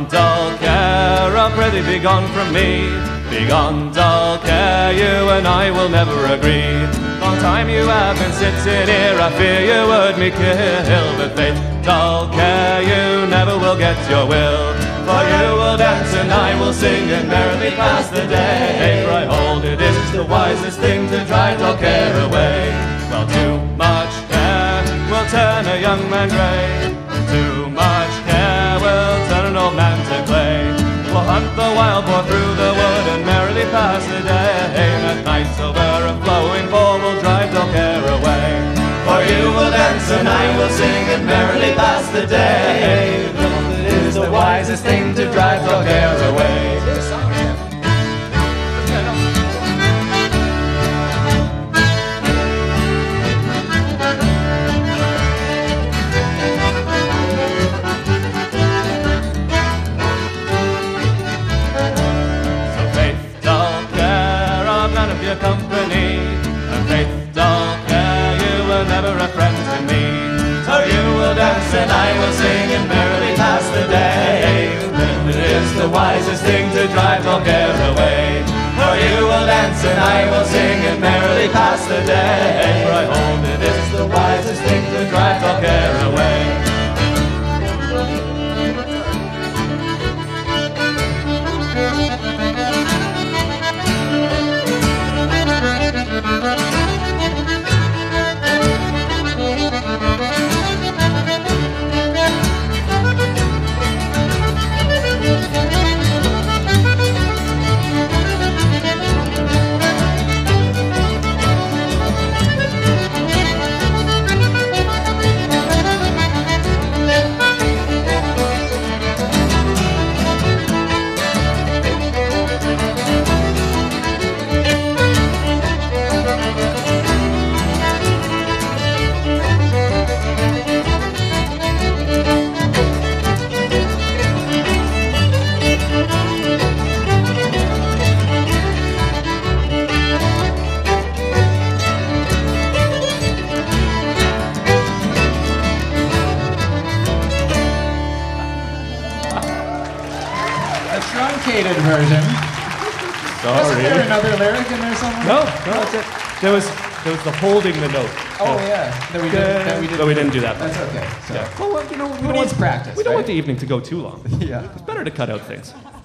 Begone, dull care, I prithee begone from me. Begone, dull care, you and I will never agree. Long time you have been sitting here, I fear you would me kill. But faith, dull care, you never will get your will. For you will dance and I will sing and merrily pass the day. For I hold it is the wisest thing to drive dull care away. Well, too much care will turn a young man grey. Too much care will turn an old man to clay. We'll hunt the wild boar through the wood and merrily pass the day. At night over a flowing pool will drive dull care away. For you will dance and I will sing and merrily pass the day. It is the wisest thing to drive dull care away. Company, and faith, dull care, you were never a friend to me. So you will dance and I will sing and merrily pass the day. It is the wisest thing to drive dull care away. For you will dance and I will sing and merrily pass the day. For I hold it is the wisest thing to drive dull care away. Truncated version. Sorry. Wasn't there another lyric in there somewhere? No, that's it. There was the holding the note. Oh yeah, that we didn't do that. That's okay. So. Yeah. Well, you know, who needs practice? We don't right? want the evening to go too long. Yeah. It's better to cut out things.